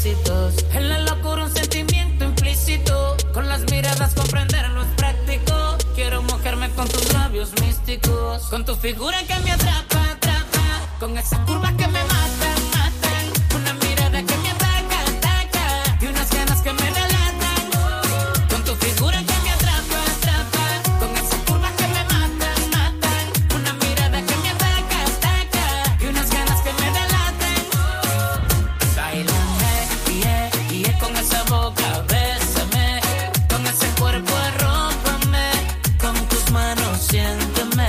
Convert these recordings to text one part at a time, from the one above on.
éxitos. En la locura un sentimiento implícito, con las miradas comprenderlo es práctico. Quiero mojarme con tus labios místicos, con tu figura que me atrapa, atrapa, con esas curvas que me matan, matan, una mirada que me ataca, ataca, y unas ganas que me delatan, con tu figura que me atrapa, atrapa, con esas curvas que me matan, matan, una mirada que me ataca, ataca, y unas ganas que me delatan. Báilame, yeah, con esa boca, bésame, con ese cuerpo arrópame, con tus manos siénteme.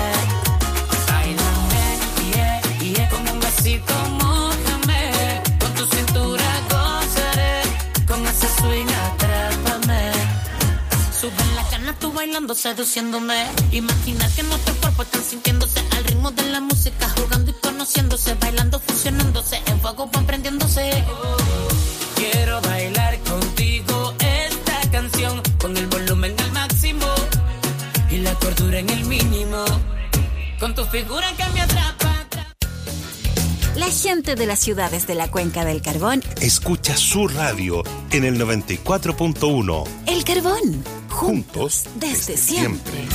Báilame, yeah, con un besito mójame, con tu cintura gozaré, con ese swing atrápame. Suben la cana tú bailando, seduciéndome. Imagina que nuestros cuerpos están sintiéndose al ritmo de la música, jugando y conociéndose, bailando, fusionándose, en fuego van prendiéndose. Quiero bailar contigo esta canción, con el volumen al máximo y la cordura en el mínimo, con tu figura que me atrapa. La gente de las ciudades de la Cuenca del Carbón escucha su radio en el 94.1. El Carbón, juntos desde siempre.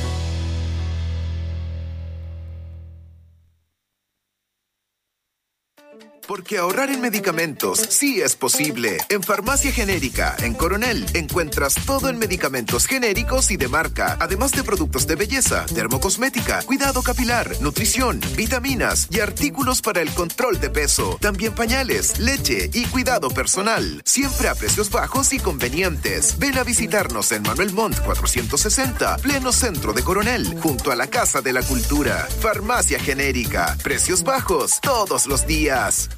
Porque ahorrar en medicamentos sí es posible. En Farmacia Genérica, en Coronel, encuentras todo en medicamentos genéricos y de marca, además de productos de belleza, dermocosmética, cuidado capilar, nutrición, vitaminas y artículos para el control de peso. También pañales, leche y cuidado personal. Siempre a precios bajos y convenientes. Ven a visitarnos en Manuel Montt 460, pleno centro de Coronel, junto a la Casa de la Cultura. Farmacia Genérica. Precios bajos todos los días.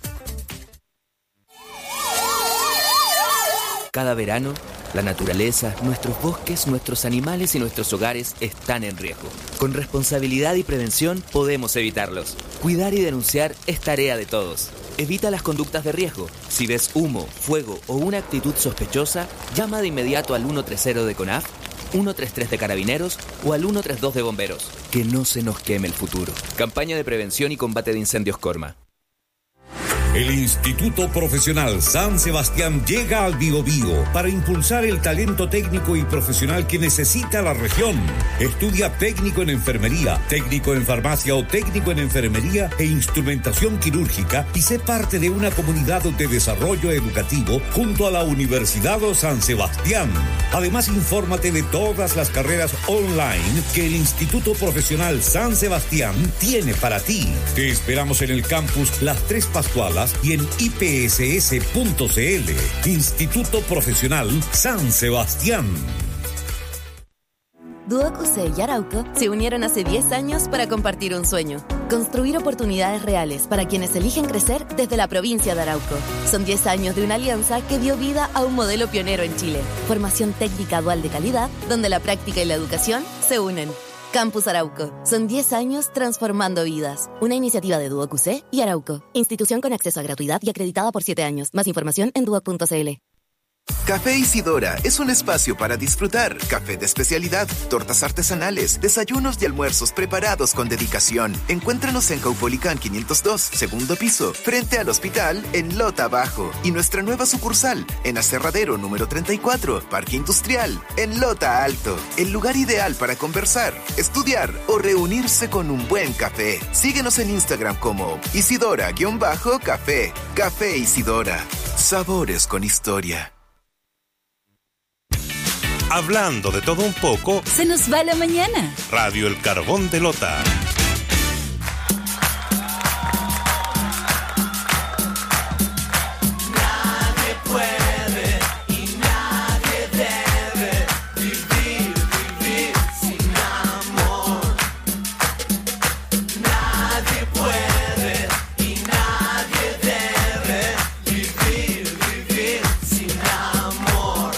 Cada verano, la naturaleza, nuestros bosques, nuestros animales y nuestros hogares están en riesgo. Con responsabilidad y prevención podemos evitarlos. Cuidar y denunciar es tarea de todos. Evita las conductas de riesgo. Si ves humo, fuego o una actitud sospechosa, llama de inmediato al 130 de CONAF, 133 de Carabineros o al 132 de Bomberos. Que no se nos queme el futuro. Campaña de prevención y combate de incendios Corma. El Instituto Profesional San Sebastián llega al Biobío para impulsar el talento técnico y profesional que necesita la región. Estudia técnico en enfermería, técnico en farmacia o técnico en enfermería e instrumentación quirúrgica y sé parte de una comunidad de desarrollo educativo junto a la Universidad San Sebastián. Además, infórmate de todas las carreras online que el Instituto Profesional San Sebastián tiene para ti. Te esperamos en el campus Las Tres Pascualas y en ipss.cl. Instituto Profesional San Sebastián. Duoc UC y Arauco se unieron hace 10 años para compartir un sueño: construir oportunidades reales para quienes eligen crecer desde la provincia de Arauco. Son 10 años de una alianza que dio vida a un modelo pionero en Chile. Formación técnica dual de calidad, donde la práctica y la educación se unen. Campus Arauco. Son 10 años transformando vidas. Una iniciativa de Duoc UC y Arauco. Institución con acceso a gratuidad y acreditada por 7 años. Más información en duoc.cl. Café Isidora es un espacio para disfrutar. Café de especialidad, tortas artesanales, desayunos y almuerzos preparados con dedicación. Encuéntranos en Caupolicán 502, segundo piso, frente al hospital en Lota Bajo. Y nuestra nueva sucursal en Aserradero número 34, Parque Industrial, en Lota Alto. El lugar ideal para conversar, estudiar o reunirse con un buen café. Síguenos en Instagram como Isidora-Café. Café Isidora. Sabores con historia. Hablando de todo un poco, se nos va la mañana. Radio El Carbón de Lota. Nadie puede y nadie debe vivir sin amor. Nadie puede y nadie debe vivir sin amor.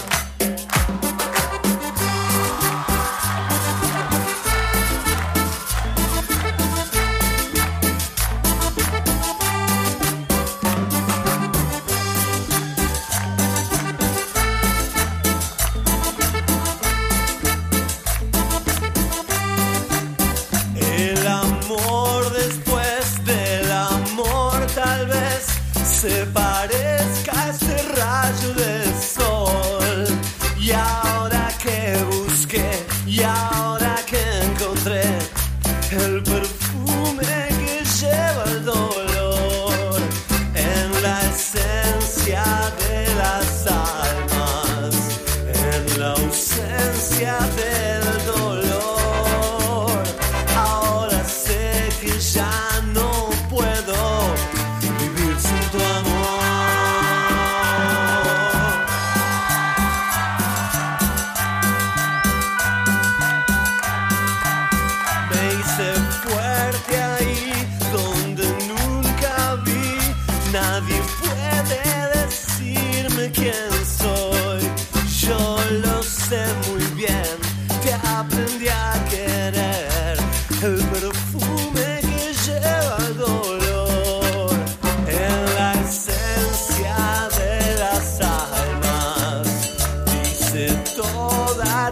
quién soy, yo lo sé muy bien. Te aprendí a querer, el perfume que lleva el dolor en la esencia de las almas. Dice toda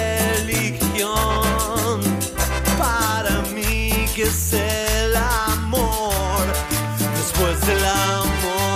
religión para mí que es el amor después del amor.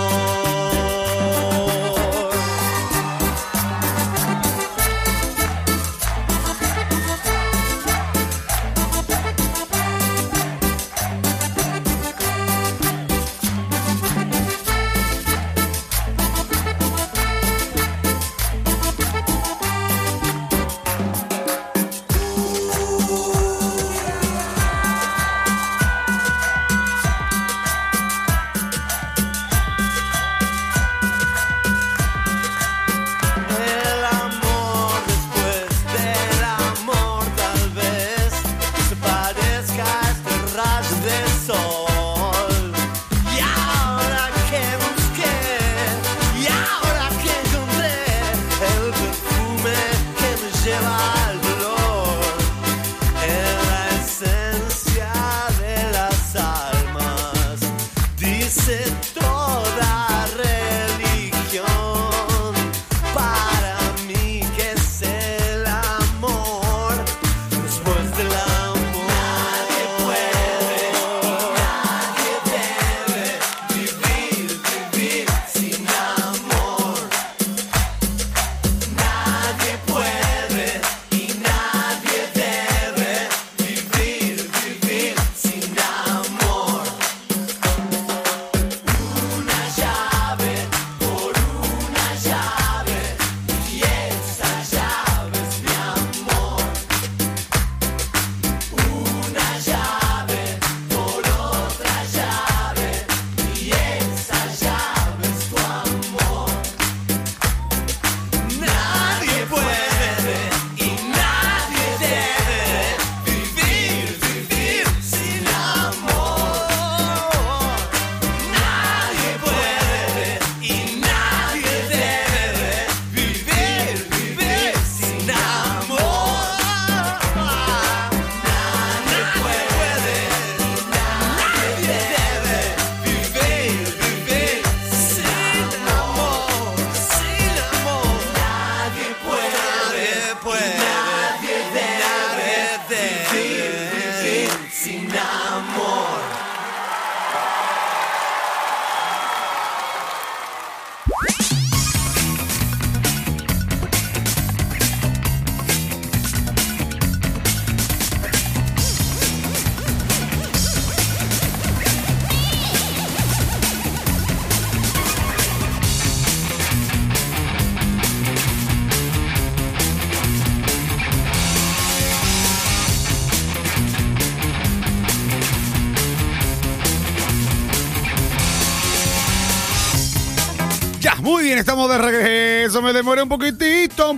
Muy bien, estamos de regreso. Me demoré un poquitinho.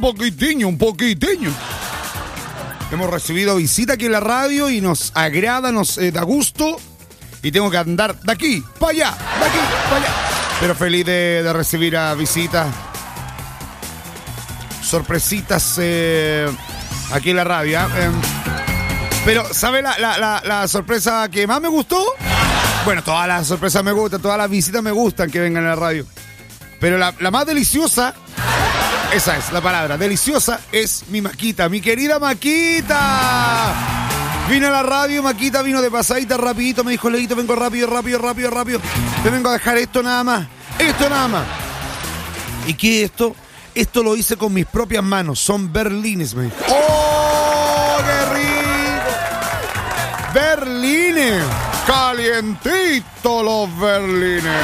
Hemos recibido visita aquí en la radio y nos agrada, nos da gusto. Y tengo que andar de aquí para allá, de aquí para allá. Pero feliz de recibir a visitas, sorpresitas aquí en la radio. Pero, ¿sabe la sorpresa que más me gustó? Bueno, todas las sorpresas me gustan, todas las visitas me gustan que vengan a la radio. Pero la más deliciosa, esa es la palabra, deliciosa, es mi Maquita, mi querida Maquita. Vino a la radio, Maquita vino de pasadita rapidito, me dijo, Leito, vengo rápido. Te vengo a dejar esto nada más. ¿Y qué es esto? Esto lo hice con mis propias manos, son berlines, me dijo. ¡Oh, qué rico! Berlines, calientito los berlines.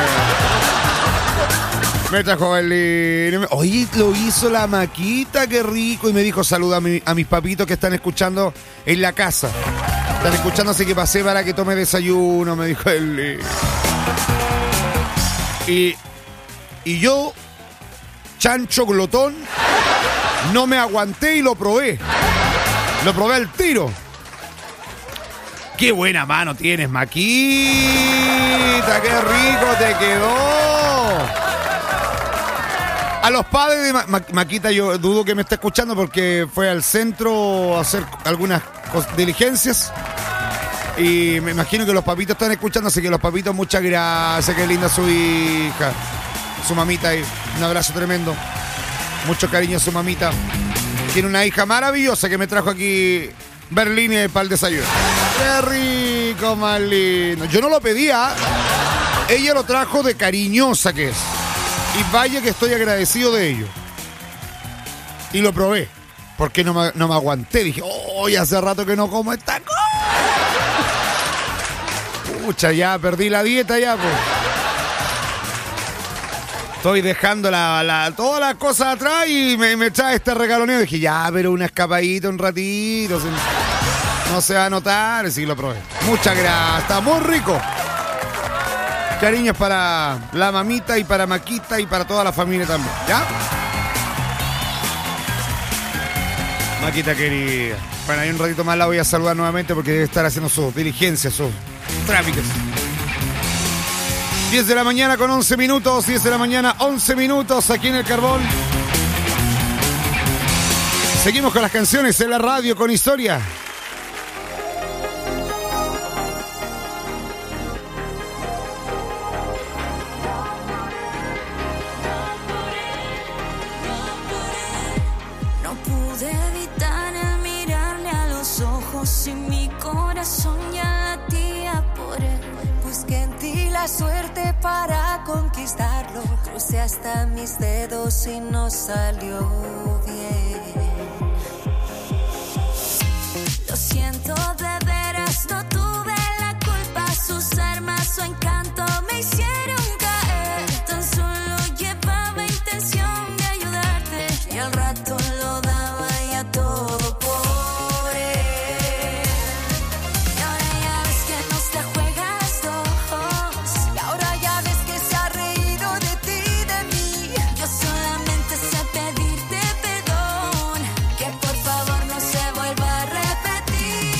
Me trajo berlines. Oye, lo hizo la Maquita, qué rico. Y me dijo, saluda a mis papitos que están escuchando en la casa. Están escuchando, así que pasé para que tome desayuno, me dijo él. Y yo, chancho glotón, no me aguanté y lo probé. Lo probé al tiro. Qué buena mano tienes, Maquita. Qué rico te quedó. A los padres de Maquita, yo dudo que me esté escuchando porque fue al centro a hacer algunas diligencias. Y me imagino que los papitos están escuchando, así que los papitos, muchas gracias, qué linda su hija. Su mamita ahí, un abrazo tremendo. Mucho cariño a su mamita. Tiene una hija maravillosa que me trajo aquí berlines para el desayuno. ¡Qué rico, más lindo! Yo no lo pedía. Ella lo trajo de cariñosa que es. Y vaya que estoy agradecido de ello. Y lo probé. Porque no me aguanté. Dije, hace rato que no como esta cosa. Pucha, ya perdí la dieta ya, pues. Estoy dejando todas las cosas atrás y me trae este regaloneo. Dije, ya, pero una escapadita un ratito. No se va a notar. Sí, lo probé. Muchas gracias. Está muy rico. Cariños para la mamita y para Maquita y para toda la familia también. ¿Ya? Maquita querida. Bueno, ahí un ratito más la voy a saludar nuevamente porque debe estar haciendo sus diligencias, sus trámites. 10 de la mañana con 11 minutos, 10 de la mañana 11 minutos aquí en El Carbón. Seguimos con las canciones en la radio con historia. No pude evitar el mirarle a los ojos y mi corazón ya latía por él. Busqué en ti la suerte para conquistarlo. Crucé hasta mis dedos y no salió bien. Lo siento de veras, no tuve la culpa. Sus armas, su encanto me hicieron caer. Tan solo llevaba intención de ayudarte y al rato lo daba ya todo por él. Y ahora ya ves que nos la juega las dos. Y ahora ya ves que se ha reído de ti y de mí. Yo solamente sé pedirte perdón, que por favor no se vuelva a repetir.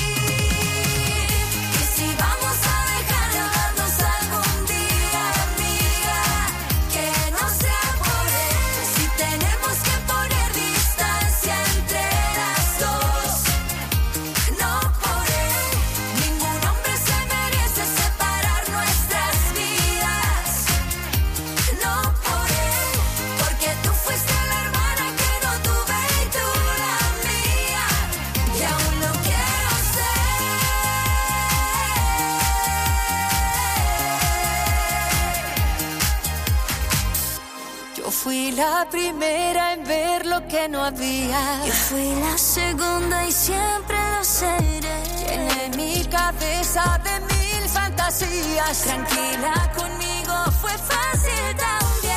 Y si vamos a dejar de hablarnos algún día, amiga, que no sea por él. Si tenemos que poner distancia entre las dos, no por él. Ningún hombre se merece separar nuestras vidas, no por él. Porque tú fuiste la hermana que no tuve y tú la mía, y aún lo quiero ser. Yo fui la primera en ver lo que no había. Yo fui la segunda y siempre lo seré. Llené mi cabeza de 1000 fantasías. Tranquila conmigo, fue fácil también.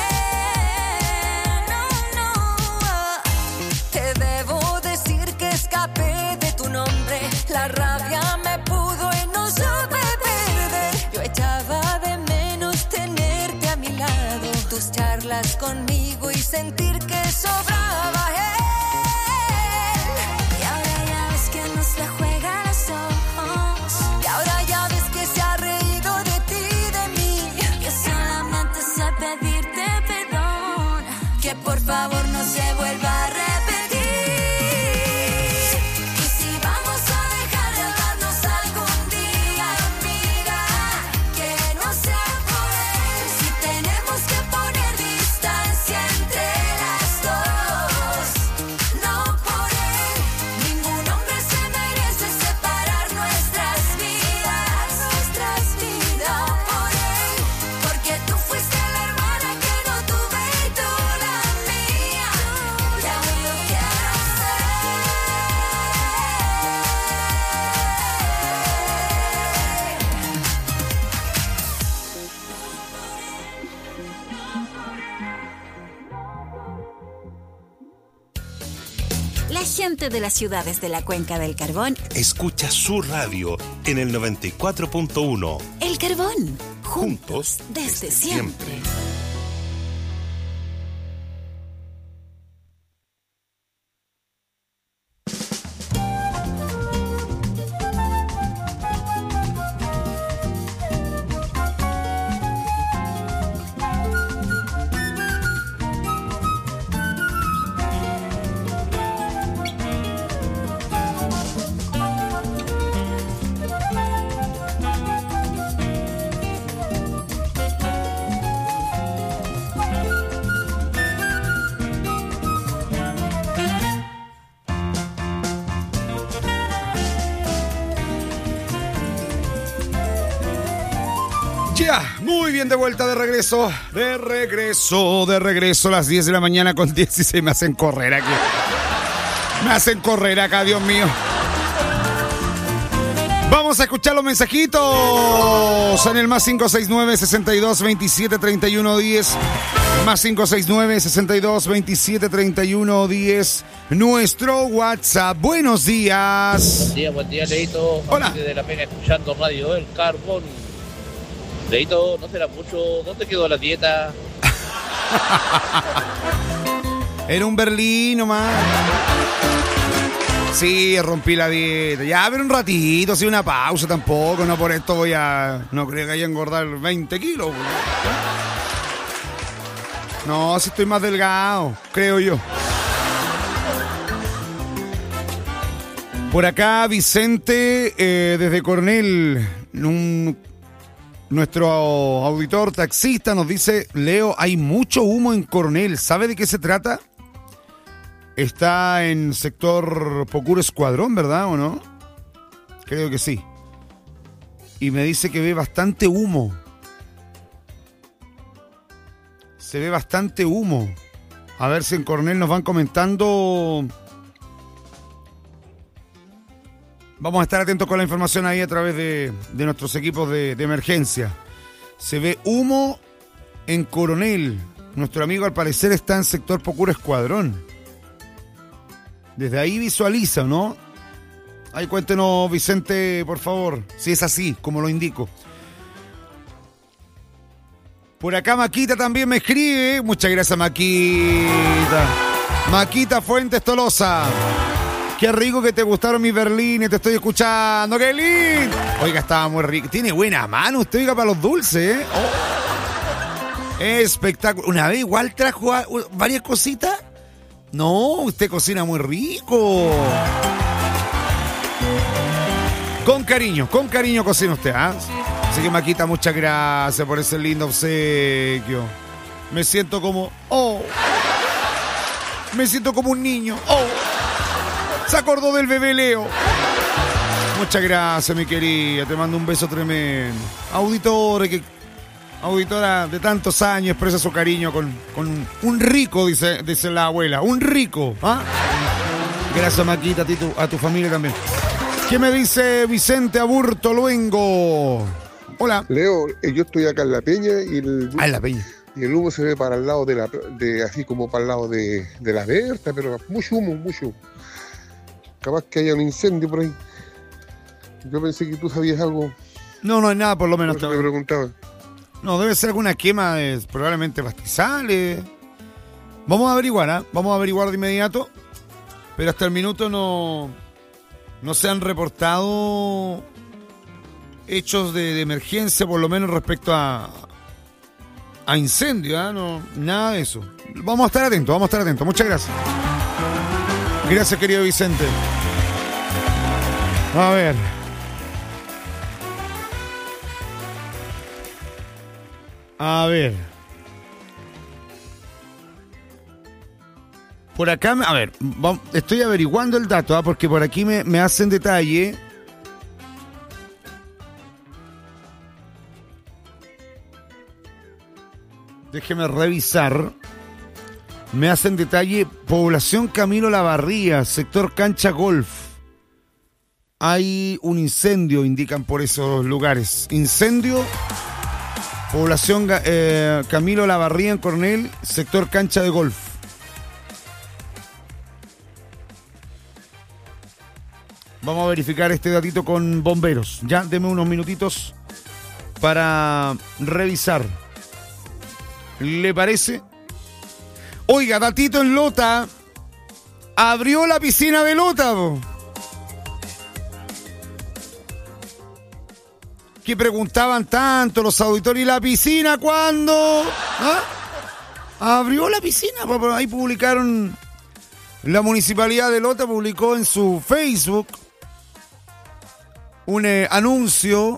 No, te debo decir que escapé de tu nombre. La rabia me pudo y no supe perder. Yo echaba de menos tenerte a mi lado. Tus charlas conmigo y sentir que sobraba él. Y ahora ya ves que nos la juega a los ojos. Y ahora ya ves que se ha reído de ti y de mí. Yo solamente sé pedirte perdón, que por favor no se vuelva a repetir. Y si vamos a dejar de hablarnos algún día, amiga, que no sea por él. Si tenemos que poner distancia entre las dos, no por él. Ningún hombre se merece separar nuestras vidas, no por él. Porque tú fuiste la hermana que no tuve y tú la mía, y aún lo quiero ser. La gente de las ciudades de la Cuenca del Carbón, Escucha su radio en el 94.1. El Carbón, Juntos desde siempre. Ya, muy bien, de vuelta, de regreso, a las 10 de la mañana con 16. Me hacen correr aquí, Dios mío. Vamos a escuchar los mensajitos en el más 569-6227-3110, más 569-6227-3110, nuestro WhatsApp. Buenos días. Buen día, Leito. Hola. De la pena escuchando Radio El Carbón. Leito, no será mucho. ¿Dónde quedó la dieta? Era un Berlín nomás. Sí, rompí la dieta. Ya, pero un ratito, así una pausa tampoco. No por esto voy a... No creo que haya engordar 20 kilos. No, si estoy más delgado, creo yo. Por acá, Vicente, desde Coronel, nuestro auditor taxista nos dice: Leo, hay mucho humo en Coronel. ¿Sabe de qué se trata? Está en sector Pocuro Escuadrón, ¿verdad o no? Creo que sí. Y me dice que ve bastante humo. Se ve bastante humo. A ver si en Coronel nos van comentando. Vamos a estar atentos con la información ahí a través de nuestros equipos de emergencia. Se ve humo en Coronel. Nuestro amigo al parecer está en sector Pocuro Escuadrón. Desde ahí visualiza, ¿no? Ahí cuéntenos, Vicente, por favor, si es así, como lo indico. Por acá Maquita también me escribe. Muchas gracias, Maquita. Maquita Fuentes Tolosa. Qué rico que te gustaron mis berlines, te estoy escuchando. ¡Qué lindo! Oiga, estaba muy rico. Tiene buena mano usted, oiga, para los dulces, ¿eh? Oh. Espectáculo. Una vez igual trajo varias cositas. No, usted cocina muy rico. Con cariño cocina usted, ¿ah? Así que, Maquita, muchas gracias por ese lindo obsequio. Me siento como... ¡Oh! Me siento como un niño. ¡Oh! Se acordó del bebé Leo. Muchas gracias, mi querida. Te mando un beso tremendo. Auditora de tantos años, expresa su cariño con un rico, dice la abuela. Un rico. ¿Ah? Gracias, Maquita, a tu familia también. ¿Qué me dice Vicente Aburto Luengo? Hola. Leo, yo estoy acá en La Peña y en La Peña. Y el humo se ve para el lado así como para el lado de la Berta, pero mucho humo, mucho. Capaz que haya un incendio por ahí. Yo pensé que tú sabías algo. No hay nada, por lo menos. Te preguntaba. No, debe ser alguna quema de probablemente pastizales. Vamos a averiguar, ¿eh? Vamos a averiguar de inmediato. Pero hasta el minuto no se han reportado hechos de emergencia, por lo menos respecto a incendio, ¿eh? No, nada de eso. Vamos a estar atentos. Muchas gracias. Gracias, querido Vicente. A ver. Por acá, estoy averiguando el dato, porque por aquí me hacen detalle. Déjeme revisar. Me hacen detalle, población Camilo Lavarría, sector Cancha Golf. Hay un incendio, indican por esos lugares. Incendio, población Camilo Lavarría en Coronel, sector Cancha de Golf. Vamos a verificar este datito con bomberos. Ya, deme unos minutitos para revisar. ¿Le parece? Oiga, datito en Lota. Abrió la piscina de Lota. Que preguntaban tanto los auditores. ¿Y la piscina cuándo? ¿Ah? Abrió la piscina. Ahí publicaron. La municipalidad de Lota publicó en su Facebook un anuncio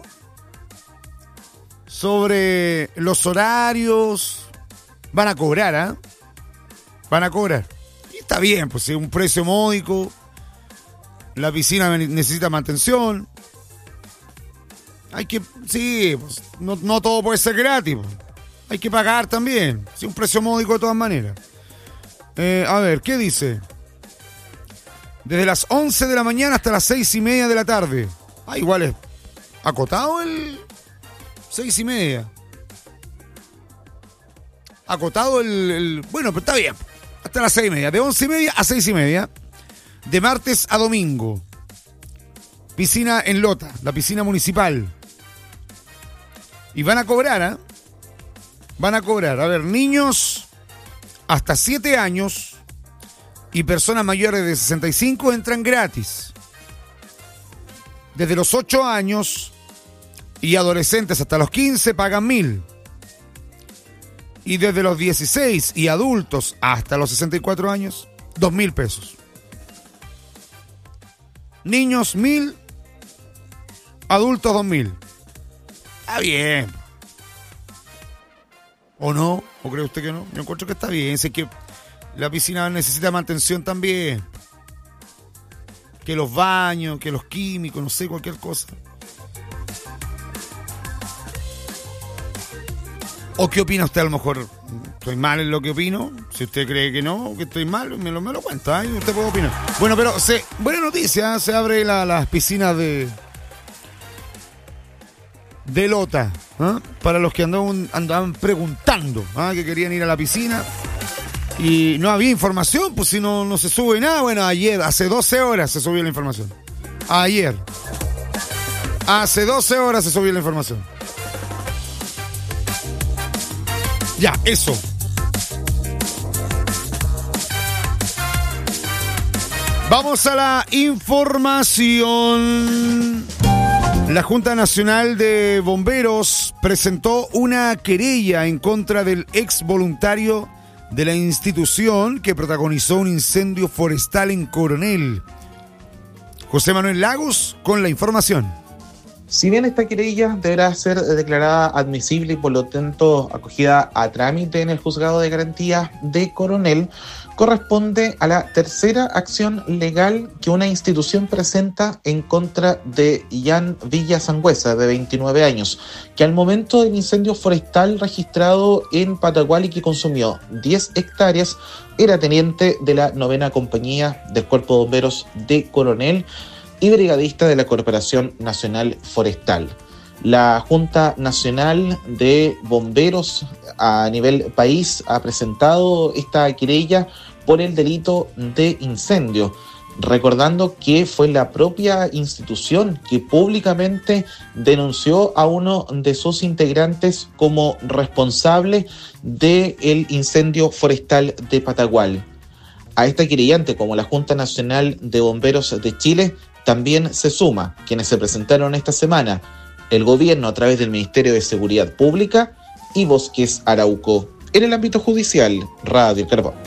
sobre los horarios. Van a cobrar, ¿ah? Van a cobrar. Y está bien, pues es un precio módico. La piscina necesita mantención. Sí, pues, no todo puede ser gratis. Pues. Hay que pagar también. Sí, un precio módico de todas maneras. A ver, ¿qué dice? Desde las 11 de la mañana hasta las 6:30 de la tarde. Igual es acotado el 6:30. Acotado el... Bueno, pero está bien. Hasta las 6:30. De 11:30 a 6:30. De martes a domingo. Piscina en Lota, la piscina municipal. Y van a cobrar, ¿eh? Van a cobrar. A ver, niños hasta 7 años y personas mayores de 65 entran gratis. Desde los 8 años y adolescentes hasta los 15 pagan 1.000. Y desde los 16 y adultos hasta los 64 años, 2.000 pesos. Niños 1.000, adultos 2.000. Está bien. ¿O no? ¿O cree usted que no? Yo encuentro que está bien. Sé que la piscina necesita mantención también. Que los baños, que los químicos, no sé, cualquier cosa. ¿O qué opina usted? A lo mejor estoy mal en lo que opino. Si usted cree que no, que estoy mal, me lo cuenta. ¿Eh? Usted puede opinar. Bueno, pero buena noticia. Se abre las piscinas de Lota. ¿Eh? Para los que andaban preguntando que querían ir a la piscina. Y no había información, pues si no se sube nada. Bueno, ayer, hace 12 horas se subió la información. Ayer. Hace 12 horas se subió la información. Ya, eso. Vamos a la información. La Junta Nacional de Bomberos presentó una querella en contra del ex voluntario de la institución que protagonizó un incendio forestal en Coronel. José Manuel Lagos con la información. Si bien esta querella deberá ser declarada admisible y por lo tanto acogida a trámite en el Juzgado de Garantía de Coronel, corresponde a la tercera acción legal que una institución presenta en contra de Ian Villa Sangüesa, de 29 años, que al momento del incendio forestal registrado en Patagual y que consumió 10 hectáreas, era teniente de la 9ª Compañía del Cuerpo de Bomberos de Coronel y brigadista de la Corporación Nacional Forestal. La Junta Nacional de Bomberos a nivel país ha presentado esta querella por el delito de incendio, recordando que fue la propia institución que públicamente denunció a uno de sus integrantes como responsable del incendio forestal de Patagual. A esta querellante, como la Junta Nacional de Bomberos de Chile, también se suma quienes se presentaron esta semana: el gobierno a través del Ministerio de Seguridad Pública y Bosques Arauco. En el ámbito judicial, Radio El Carbón.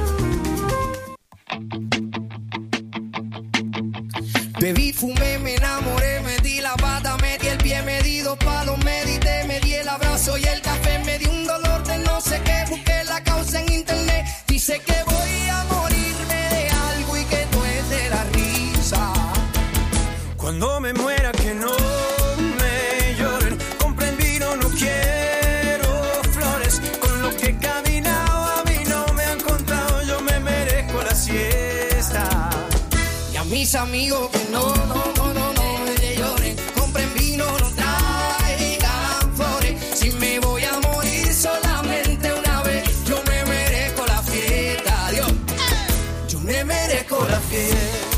Bebí, fumé, me enamoré, metí la pata, metí el pie, me di 2 palos, medité, me di el abrazo y el café, me di un dolor de no sé qué, busqué la causa en internet, dice que voy a morirme de algo y que no es de la risa. Cuando me muera que no me lloren, compren vino, no quiero flores, con lo que he caminado a mí no me han contado, yo me merezco la siesta. Y a mis amigos que no me lloren, compren vino, no traigan flores, si me voy a morir solamente una vez, yo me merezco la fiesta, Dios, yo me merezco la fiesta.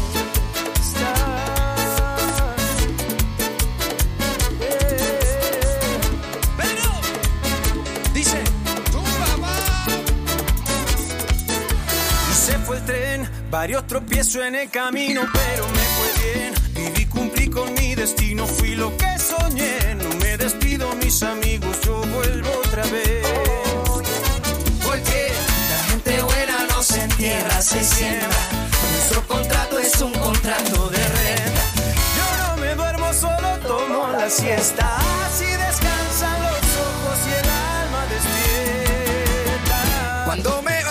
Varios tropiezos en el camino, pero me fue bien. Viví, cumplí con mi destino, fui lo que soñé. No me despido, mis amigos, yo vuelvo otra vez. Porque la gente buena no se entierra, se siembra. Nuestro contrato es un contrato de renta. Yo no me duermo, solo tomo la siesta. Así descansan los ojos y el alma despierta. Cuando me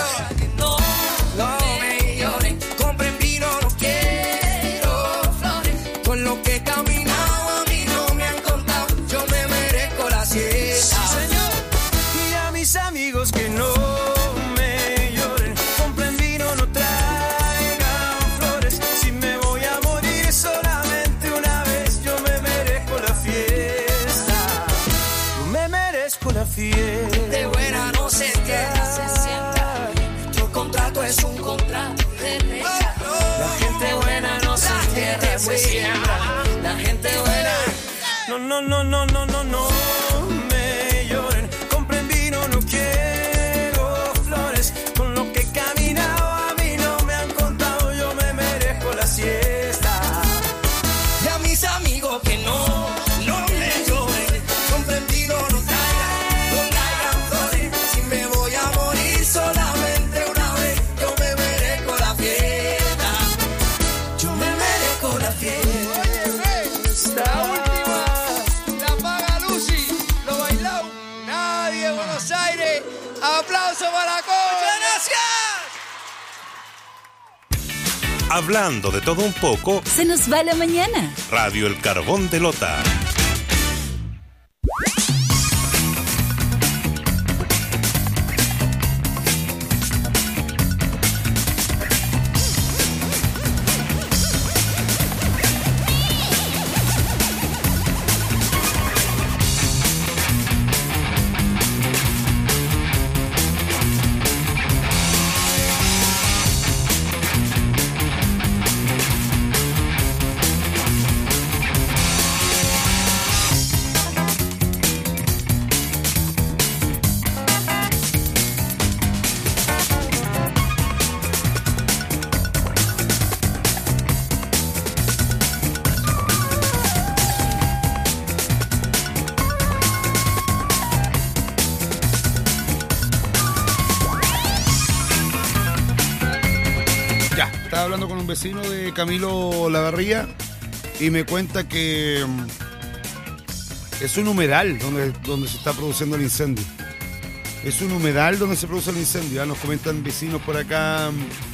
es un contrato de renta. La gente buena no se entierra, se siembra. La gente buena. No me lloren. Compren vino, no quiero flores. Con lo que he caminado a mí no me han contado. Yo me merezco la siesta. Y a mis amigos que no me lloren. Compren vino, no traigan flores. Si me voy a morir solamente una vez, yo me merezco la fiesta. Yo me merezco la fiesta. La última, la paga Lucy, lo bailó nadie en Buenos Aires. Aplauso para Cocha, gracias. Hablando de todo un poco, se nos va la mañana. Radio El Carbón de Lota. Estaba hablando con un vecino de Camilo Lavarría y me cuenta que es un humedal donde se está produciendo el incendio. Es un humedal donde se produce el incendio. Ya nos comentan vecinos por acá.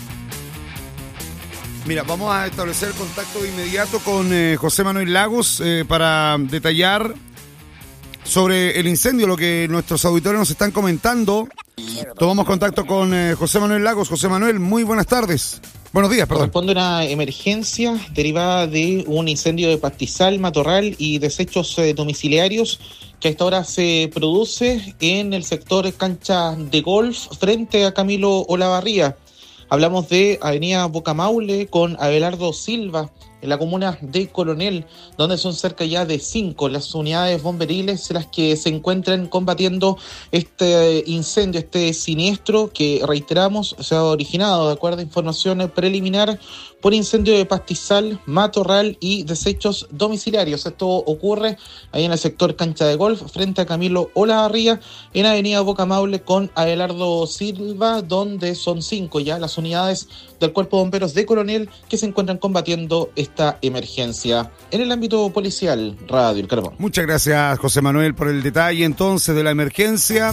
Mira, vamos a establecer contacto de inmediato con José Manuel Lagos para detallar sobre el incendio, lo que nuestros auditores nos están comentando. Tomamos contacto con José Manuel Lagos. José Manuel, muy buenas tardes. Buenos días, perdón. Corresponde una emergencia derivada de un incendio de pastizal, matorral y desechos domiciliarios que a esta hora se produce en el sector cancha de golf frente a Camilo Olavarría. Hablamos de Avenida Boca Maule con Abelardo Silva, en la comuna de Coronel, donde son cerca ya de 5 las unidades bomberiles las que se encuentran combatiendo este incendio, este siniestro que, reiteramos, se ha originado, de acuerdo a información preliminar, por incendio de pastizal, matorral y desechos domiciliarios. Esto ocurre ahí en el sector cancha de golf, frente a Camilo Olavarría, en Avenida Boca Maule con Abelardo Silva, donde son 5 ya las unidades del Cuerpo de Bomberos de Coronel que se encuentran combatiendo esta emergencia. En el ámbito policial, Radio El Carbón. Muchas gracias, José Manuel, por el detalle entonces de la emergencia.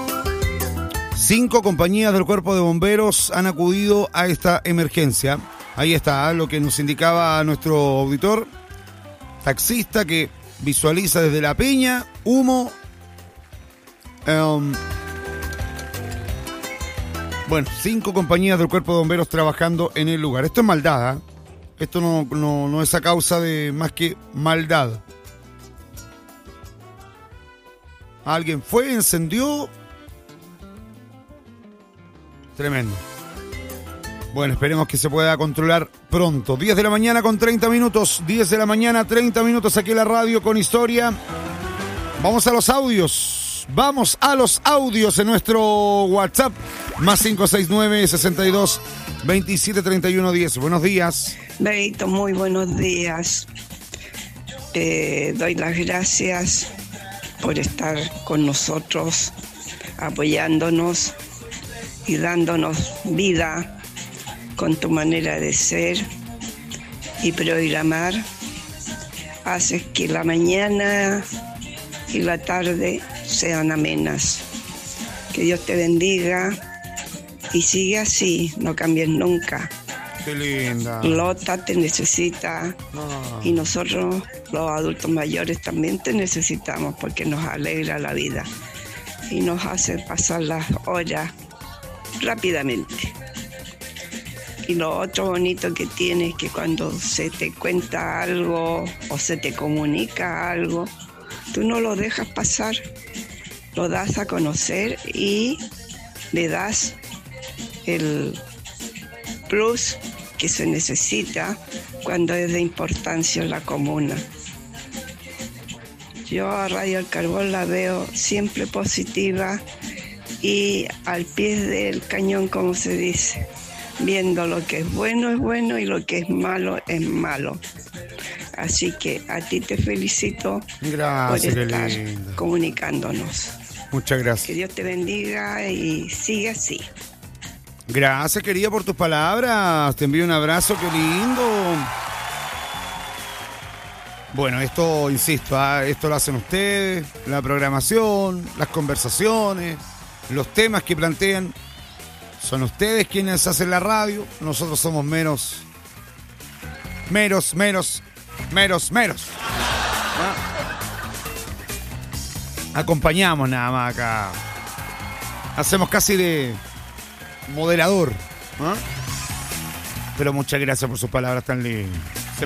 5 compañías del Cuerpo de Bomberos han acudido a esta emergencia. Ahí está lo que nos indicaba nuestro auditor, taxista, que visualiza desde La Peña humo. Bueno, 5 compañías del Cuerpo de Bomberos trabajando en el lugar. Esto es maldad, ¿eh? Esto no es a causa de más que maldad. Alguien fue, encendió. Tremendo. Bueno, esperemos que se pueda controlar pronto. 10 de la mañana con 30 minutos. 10 de la mañana, 30 minutos aquí en la radio con historia. Vamos a los audios. Vamos a los audios en nuestro WhatsApp. Más 569-62-27-31-10. Buenos días. Beito, muy buenos días. Te doy las gracias por estar con nosotros, apoyándonos y dándonos vida con tu manera de ser y programar. Haces que la mañana y la tarde sean amenas. Que Dios te bendiga y sigue así, no cambies nunca. Qué linda. Lota te necesita y nosotros, los adultos mayores, también te necesitamos porque nos alegra la vida y nos hace pasar las horas rápidamente. Y lo otro bonito que tiene es que cuando se te cuenta algo o se te comunica algo, tú no lo dejas pasar, lo das a conocer y le das plus que se necesita cuando es de importancia en la comuna. Yo a Radio El Carbón la veo siempre positiva y al pie del cañón, como se dice, viendo lo que es bueno y lo que es malo. Así que a ti te felicito. Gracias, por estar qué linda. comunicándonos. Muchas gracias. Que Dios te bendiga y sigue así. Gracias, querida, por tus palabras. Te envío un abrazo, qué lindo. Bueno, esto, insisto, esto lo hacen ustedes, la programación, las conversaciones, los temas que plantean. Son ustedes quienes hacen la radio. Nosotros somos meros. Acompañamos nada más acá. Hacemos casi de moderador. Pero muchas gracias por sus palabras tan lindas.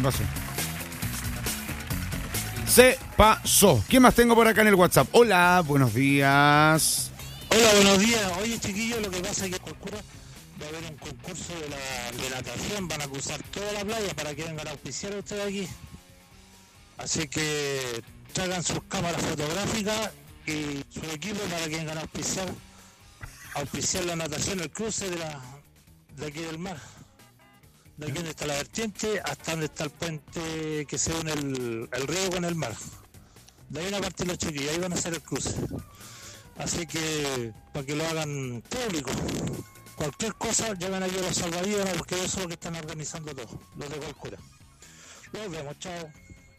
Se pasó. ¿Quién más tengo por acá en el WhatsApp? Hola, buenos días. Hola, buenos días. Oye, chiquillos, lo que pasa es que en Corcura va a haber un concurso de natación. Van a cruzar toda la playa para que vengan a auspiciar a ustedes aquí. Así que traigan sus cámaras fotográficas y su equipo para que vengan a auspiciar la natación, el cruce de aquí del mar. De aquí donde está la vertiente hasta donde está el puente que se une el río con el mar. De ahí una parte de los chiquillos, ahí van a hacer el cruce. Así que para que lo hagan público. Cualquier cosa, lleven aquí a los salvavidas porque eso es lo que están organizando todos, los de Corcura. Nos vemos, chao.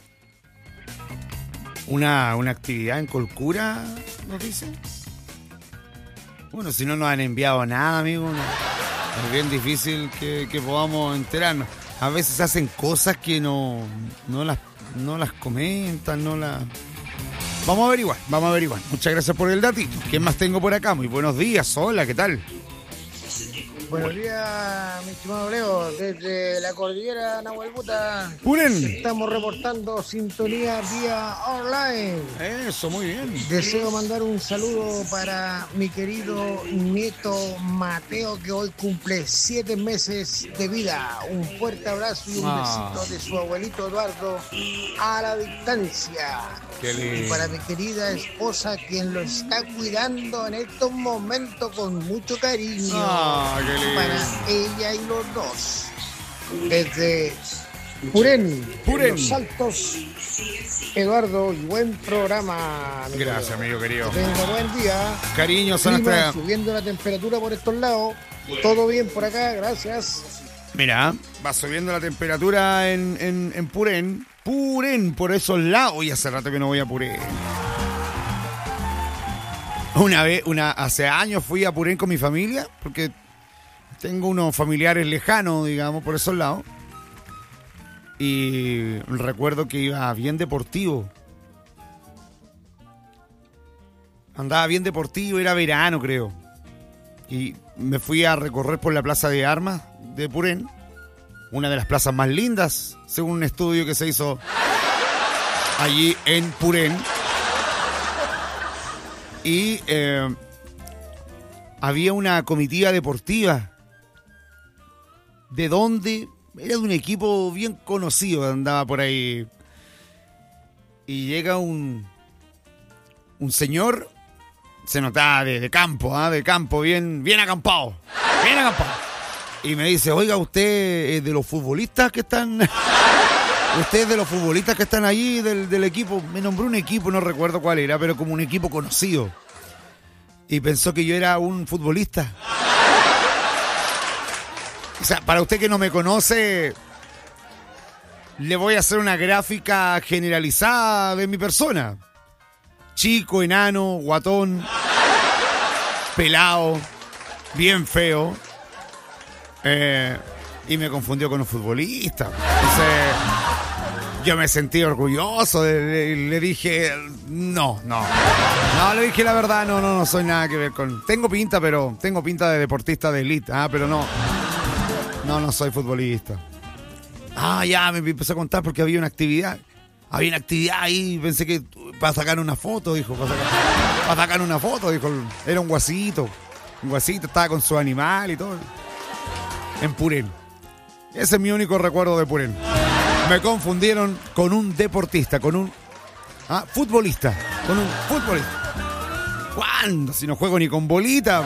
Una actividad en Corcura, ¿nos dice? Bueno, si no nos han enviado nada, amigo, no. Es bien difícil que podamos enterarnos. A veces hacen cosas que no las comentan, no las... Vamos a averiguar. Muchas gracias por el datito. ¿Quién más tengo por acá? Muy buenos días. Hola, ¿qué tal? Buenos días, mi estimado Leo, desde la cordillera Nahuelbuta. ¡Puren! Estamos reportando sintonía vía online. Eso, muy bien. Deseo mandar un saludo para mi querido nieto Mateo, que hoy cumple 7 meses de vida. Un fuerte abrazo y un besito de su abuelito Eduardo a la distancia. Qué lindo. Y para mi querida esposa, quien lo está cuidando en estos momentos con mucho cariño. Qué lindo. Para ella y los dos. Desde Purén. Los Altos. Eduardo, y buen programa. Gracias, amigo querido. Que tenga buen día. Cariños a nuestra... Subiendo la temperatura por estos lados. Todo bien por acá, gracias. Mira, va subiendo la temperatura en Purén. Purén, por esos lados. Y hace rato que no voy a Purén. Hace años fui a Purén con mi familia, porque tengo unos familiares lejanos, digamos, por esos lados. Y recuerdo que iba bien deportivo. Andaba bien deportivo, era verano, creo. Y me fui a recorrer por la Plaza de Armas de Purén. Una de las plazas más lindas, según un estudio que se hizo allí en Purén. Y había una comitiva deportiva. ¿De dónde? Era de un equipo bien conocido, andaba por ahí. Y llega un señor, se notaba de campo, de campo, bien acampado. Bien acampado. Y me dice, oiga, usted es de los futbolistas que están... Usted es de los futbolistas que están allí del equipo. Me nombró un equipo, no recuerdo cuál era, pero como un equipo conocido. Y pensó que yo era un futbolista. O sea, para usted que no me conoce, le voy a hacer una gráfica generalizada de mi persona. Chico, enano, guatón, pelado, bien feo. Y me confundió con un futbolista. Entonces, yo me sentí orgulloso. Le dije, no, le dije la verdad, no soy nada que ver con... Tengo pinta de deportista de élite, pero no soy futbolista. Ya me empezó a contar porque había una actividad. Había una actividad ahí, pensé que para sacar una foto, dijo. Para sacar una foto, dijo. Era un guasito. Un guasito, estaba con su animal y todo. en Purén. Ese es mi único recuerdo de Purén. Me confundieron con un deportista, con un futbolista. Con un futbolista. ¿Cuándo? Si no juego ni con bolita.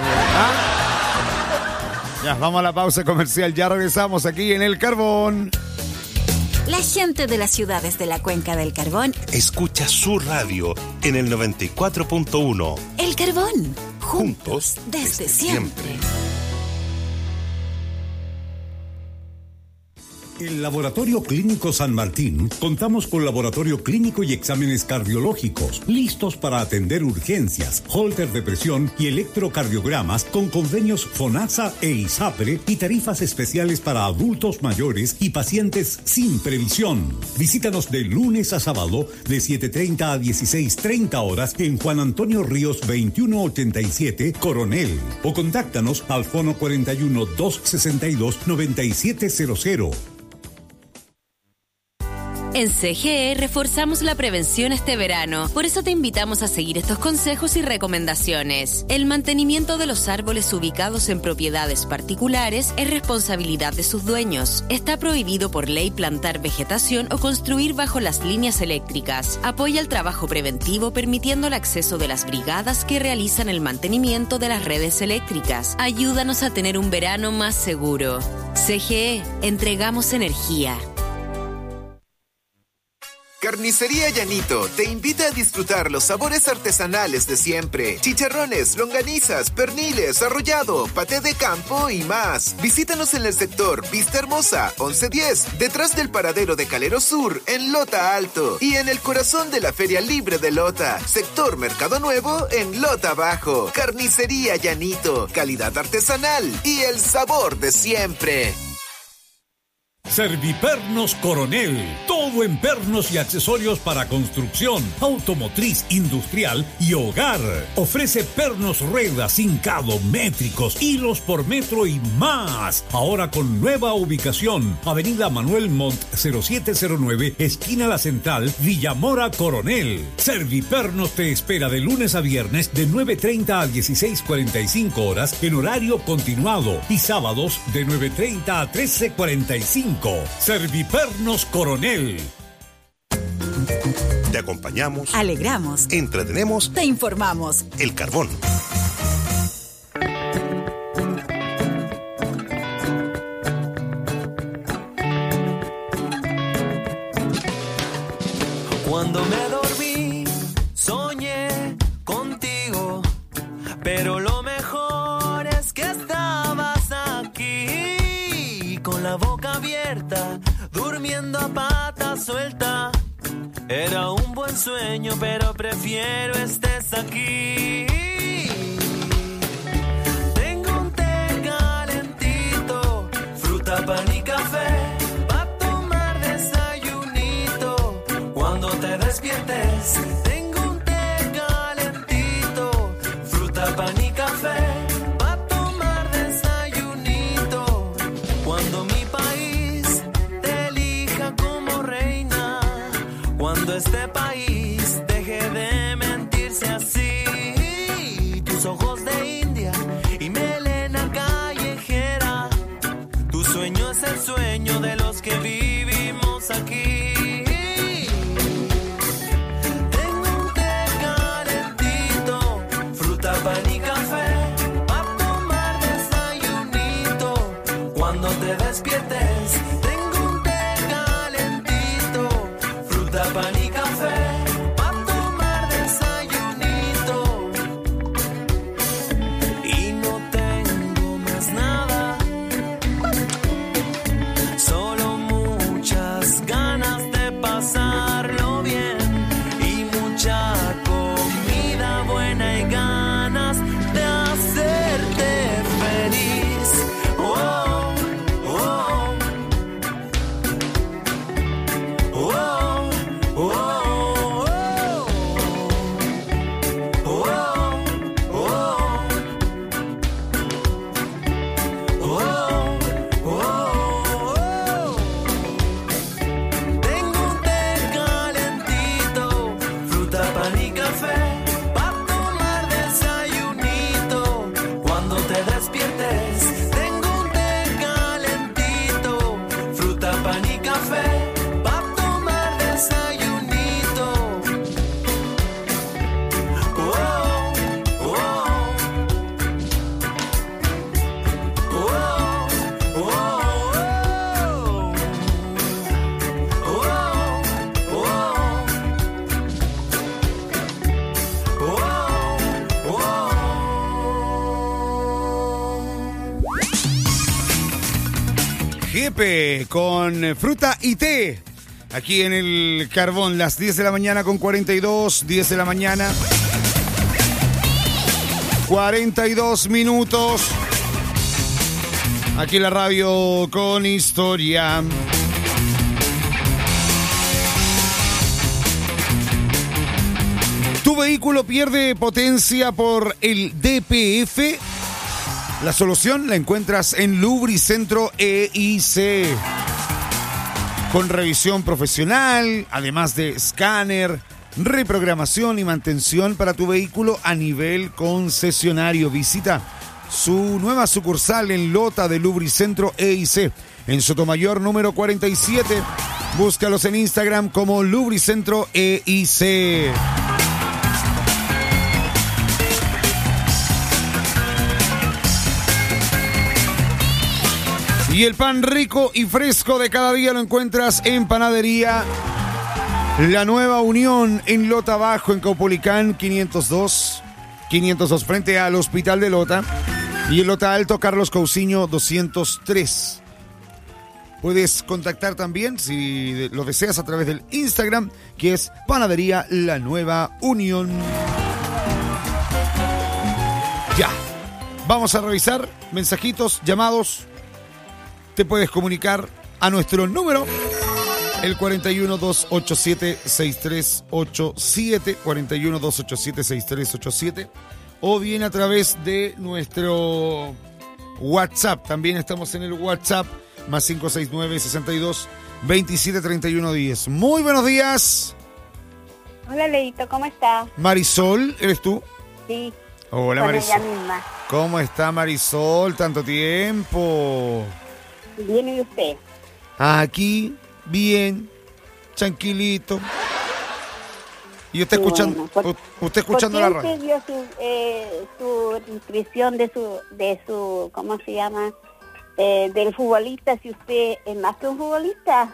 Ya, vamos a la pausa comercial. Ya regresamos aquí en El Carbón. La gente de las ciudades de la Cuenca del Carbón escucha su radio en el 94.1. El Carbón. Juntos desde siempre. En Laboratorio Clínico San Martín contamos con laboratorio clínico y exámenes cardiológicos listos para atender urgencias, holter de presión y electrocardiogramas con convenios FONASA e ISAPRE y tarifas especiales para adultos mayores y pacientes sin previsión. Visítanos de lunes a sábado de 7:30 a 16:30 horas en Juan Antonio Ríos 2187 Coronel o contáctanos al fono 41 262 9700. En CGE reforzamos la prevención este verano. Por eso te invitamos a seguir estos consejos y recomendaciones. El mantenimiento de los árboles ubicados en propiedades particulares es responsabilidad de sus dueños. Está prohibido por ley plantar vegetación o construir bajo las líneas eléctricas. Apoya el trabajo preventivo permitiendo el acceso de las brigadas que realizan el mantenimiento de las redes eléctricas. Ayúdanos a tener un verano más seguro. CGE, entregamos energía. Carnicería Llanito te invita a disfrutar los sabores artesanales de siempre. Chicharrones, longanizas, perniles, arrollado, paté de campo y más. Visítanos en el sector Vista Hermosa, 1110, detrás del paradero de Calero Sur, en Lota Alto. Y en el corazón de la Feria Libre de Lota, sector Mercado Nuevo, en Lota Bajo. Carnicería Llanito, calidad artesanal y el sabor de siempre. Servipernos Coronel, todo en pernos y accesorios para construcción, automotriz, industrial y hogar. Ofrece pernos ruedas, hincado, métricos, hilos por metro y más. Ahora con nueva ubicación, Avenida Manuel Montt 0709, esquina La Central, Villamora Coronel. Servipernos te espera de lunes a viernes de 9:30 a 16:45 horas en horario continuado y sábados de 9:30 a 13:45. Servipernos Coronel. Te acompañamos, alegramos, entretenemos, te informamos. El Carbón. Cuando me dormí, soñé contigo, pero lo mejor es que estabas aquí, con la boca abierta, durmiendo a pata suelta. Era un buen sueño, pero prefiero estés aquí. Tengo un té calentito, fruta, pan y café, pa' tomar desayunito cuando te despiertes. Tengo un té calentito, fruta, pan y café, pa' tomar desayunito cuando mi país te elija como reina, cuando este país deje de mentirse así. Tus ojos de India y melena callejera, tu sueño es el sueño de los que vivimos aquí. Tengo un té calentito, fruta, pan y café, pa' tomar desayunito cuando te despiertes. Tengo un té calentito, fruta, pan y café, pa' tomar desayunito. Y no tengo más nada, solo muchas ganas de pasarlo bien y mucha comida buena y ganas de hacerte feliz. Oh, oh, Jepe con fruta y té. Aquí en el Carbón, las 10 de la mañana con 42, 10 de la mañana. 42 minutos. Aquí en la radio con historia. ¿Tu vehículo pierde potencia por el DPF? La solución la encuentras en Lubricentro EIC. Con revisión profesional, además de escáner, reprogramación y mantención para tu vehículo a nivel concesionario. Visita su nueva sucursal en Lota de Lubricentro EIC, en Sotomayor número 47. Búscalos en Instagram como Lubricentro EIC. Y el pan rico y fresco de cada día lo encuentras en Panadería La Nueva Unión, en Lota Bajo, en Caupolicán 502 frente al Hospital de Lota. Y en Lota Alto, Carlos Cousiño 203. Puedes contactar también, si lo deseas, a través del Instagram, que es Panadería La Nueva Unión. Ya, vamos a revisar mensajitos, llamados. Te puedes comunicar a nuestro número, el 41-287-6387, 41-287-6387, o bien a través de nuestro WhatsApp. También estamos en el WhatsApp, más 569-62-2731-10. Muy buenos días. Hola, Leito, ¿cómo estás? Marisol, ¿eres tú? Sí. Hola, con Marisol. ella misma. ¿Cómo está, Marisol? Tanto tiempo. Bien, ¿y usted? Aquí, bien, tranquilito. Y usted escuchando, usted escuchando la radio. ¿Por qué usted dio su inscripción de su, ¿cómo se llama? Del futbolista, si usted es más que un futbolista?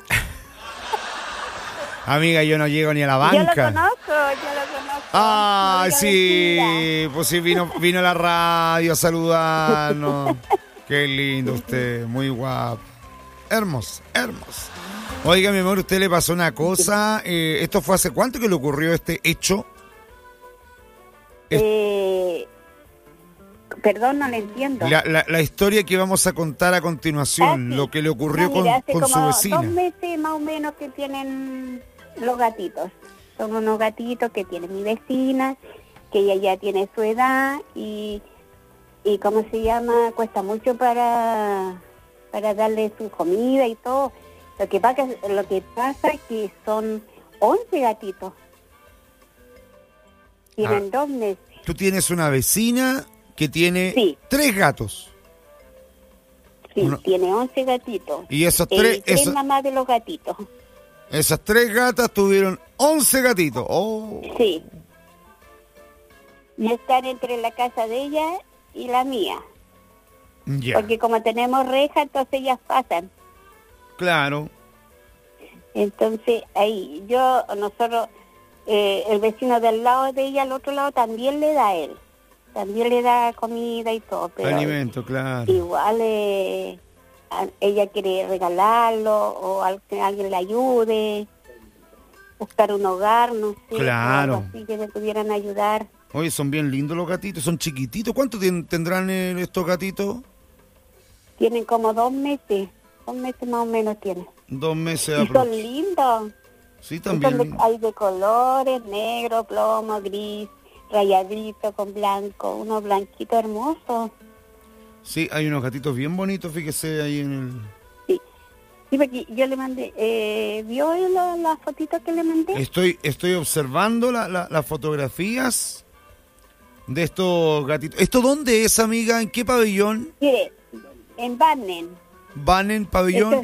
Amiga, yo no llego ni a la banca. Yo lo conozco. Ah, no sí, mentira. pues sí, vino a la radio a saludarnos. Qué lindo usted, muy guapo. Hermoso. Oiga, mi amor, ¿usted le pasó una cosa? ¿Esto fue hace cuánto que le ocurrió este hecho? Perdón, no le entiendo. La historia que vamos a contar a continuación, sí. Lo que le ocurrió Mira, con su vecina. 2 meses más o menos que tienen los gatitos. Son unos gatitos que tiene mi vecina, que ella ya tiene su edad y ¿cómo se llama? Cuesta mucho para darle su comida y todo. Lo que pasa es que son 11 gatitos. Tienen 2 meses. Tú tienes una vecina que tiene 3 gatos. Sí, tiene 11 gatitos. Y esos 3... tres mamás de los gatitos. Esas 3 gatas tuvieron 11 gatitos. Oh. Sí. Y están entre la casa de ella y la mía. Ya. Porque como tenemos reja, entonces ellas pasan. Claro. Entonces, ahí, nosotros, el vecino del lado de ella, al otro lado, también le da a él. También le da comida y todo. Pero alimento, claro. Igual ella quiere regalarlo o que alguien le ayude, buscar un hogar, no sé. Claro. Algo así que le pudieran ayudar. Oye, son bien lindos los gatitos, son chiquititos. ¿Cuánto tendrán estos gatitos? Tienen como 2 meses. 2 meses más o menos tienen. 2 meses. Y son lindos. Sí, también. Hay de colores, negro, plomo, gris, rayadito con blanco, unos blanquitos hermosos. Sí, hay unos gatitos bien bonitos, fíjese ahí en el... Sí, porque yo le mandé, ¿vio las fotitos que le mandé? Estoy observando las fotografías de estos gatitos. ¿Esto dónde es, amiga? ¿En qué pabellón? Mire, en Bannen. ¿Bannen, pabellón?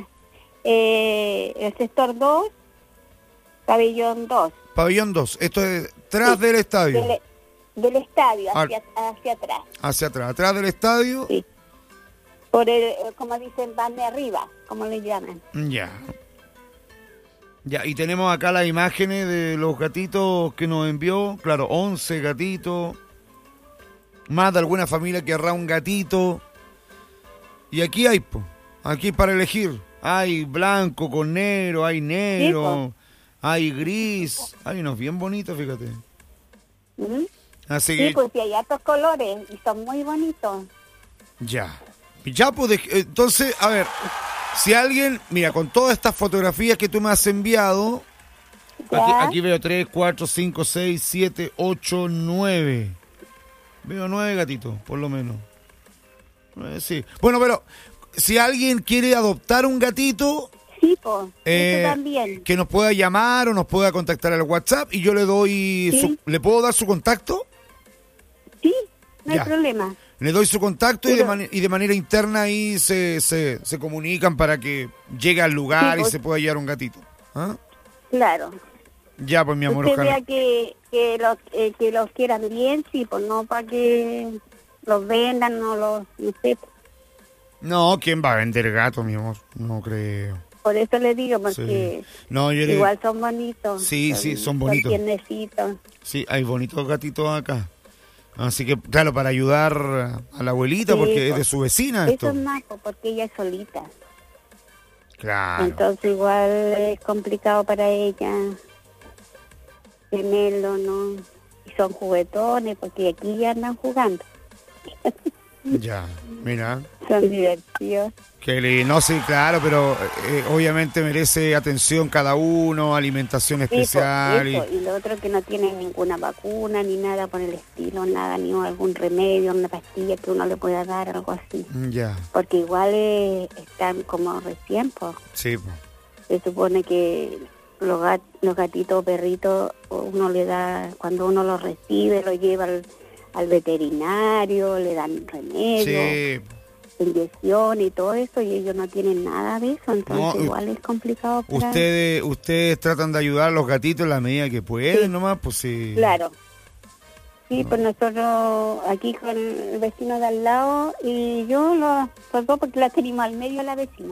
El sector 2, pabellón 2. Pabellón 2, esto es tras del estadio. Del estadio, hacia atrás. Hacia atrás, atrás del estadio. Sí. Por como dicen, van de arriba, como le llaman. Ya. Ya, y tenemos acá las imágenes de los gatitos que nos envió. Claro, 11 gatitos. Más de alguna familia que querrá un gatito. Y aquí hay, Aquí para elegir. Hay blanco con negro, hay negro, hay gris. Hay unos bien bonitos, fíjate. Así que... Sí, pues sí, hay hartos colores y son muy bonitos. Ya. Ya, pues, entonces, a ver, si alguien, mira, con todas estas fotografías que tú me has enviado, aquí veo 3, 4, 5, 6, 7, 8, 9. Veo 9 gatitos, por lo menos. Sí. Bueno, pero si alguien quiere adoptar un gatito, sí, pues, eso también. Que nos pueda llamar o nos pueda contactar al WhatsApp y yo le doy ¿le puedo dar su contacto? Sí, no hay problema. Le doy su contacto y de manera interna ahí se comunican para que llegue al lugar y se pueda llevar un gatito. ¿Ah? Claro. Ya, pues, mi amor, usted ojalá. vea que los quieran bien, sí, pues no para que los vendan, no sé. No, ¿quién va a vender gatos, mi amor? No creo. Por eso le digo, porque no, igual son bonitos. Sí, son bonitos. Son tiernecitos. Sí, hay bonitos gatitos acá. Así que, claro, para ayudar a la abuelita, porque es de su vecina esto. Eso es más, porque ella es solita. Claro. Entonces igual es complicado para ella tenerlo, ¿no? Y son juguetones, porque aquí ya andan jugando. Ya, mira. Son divertidos. Que no, sí, claro, pero obviamente merece atención cada uno, alimentación especial. Eso. Y lo otro que no tienen ninguna vacuna, ni nada por el estilo, nada, ni algún remedio, una pastilla que uno le pueda dar, algo así. Ya. Porque igual están como recién, pues. Sí, pues. Se supone que los gatitos o perritos, uno le da, cuando uno los recibe, los lleva al veterinario, le dan remedio, inyección y todo eso, y ellos no tienen nada de eso, entonces igual es complicado para... Ustedes tratan de ayudar a los gatitos en la medida que pueden, nomás, pues sí. Claro. Sí, pues nosotros aquí con el vecino de al lado, y yo los dos porque la tenemos al medio a la vecina.